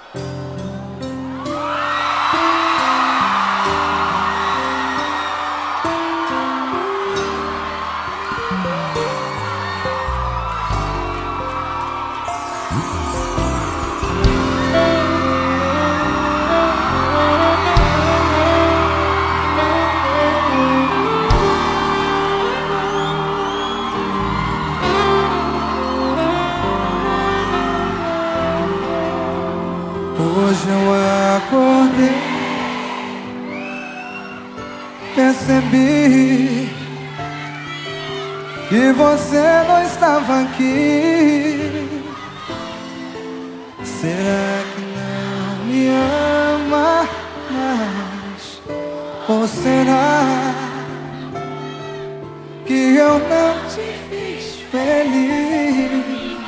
Hoje eu acordei, percebi que você não estava aqui. Será que não me ama mais? Ou será que eu não te fiz feliz?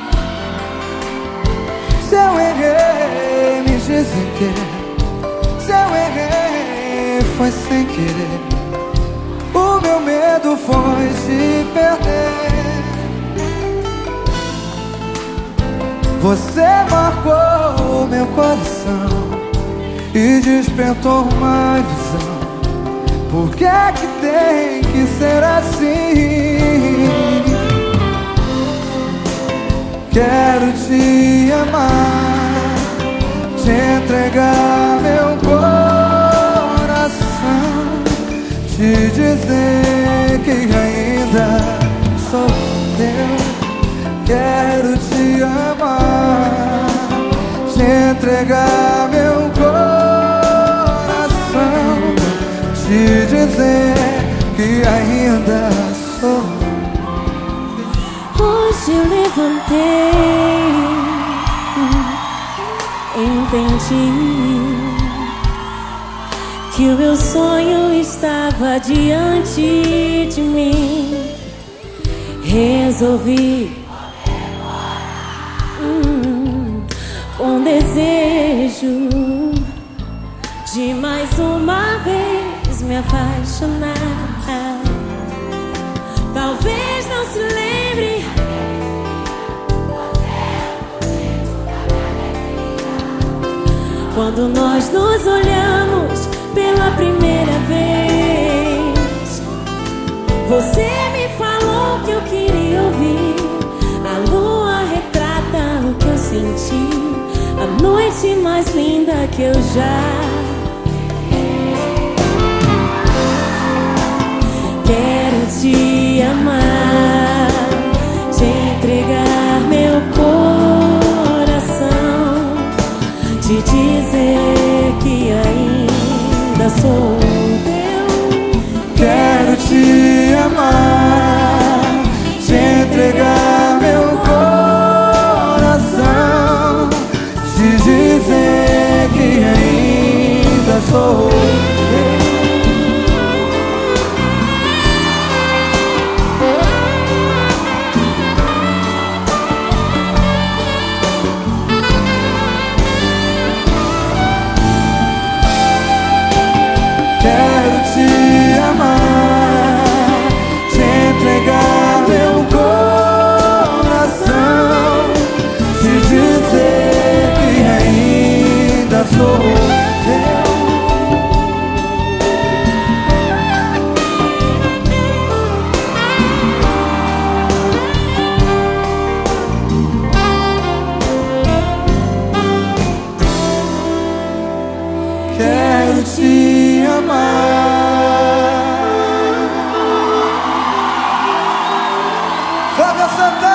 Se eu errei, me dizem que se eu errei, foi sem querer. O meu medo foi te perder. Você marcou meu coração e despertou uma ilusão. Por que é que tem que ser assim? Quero te amar, te entregar meu coração, te dizer que ainda sou teu. Quero te amar, te entregar meu coração, te dizer que ainda sou teu. Hoje eu levantei, entendi que o meu sonho estava diante de mim. Resolvi com desejo de mais uma vez me apaixonar. Talvez não se lembre, quando nós nos olhamos pela primeira vez. Você me falou que eu queria ouvir. A lua retrata o que eu senti, a noite mais linda que eu já. Quero te amar, te entregar meu coração, te dizer que ainda sou teu. Quero te amar, te entregar meu coração, te dizer que ainda sou teu. Quero te amar, te entregar meu coração, te dizer que ainda sou teu. Quero te amar. Flávia Santana.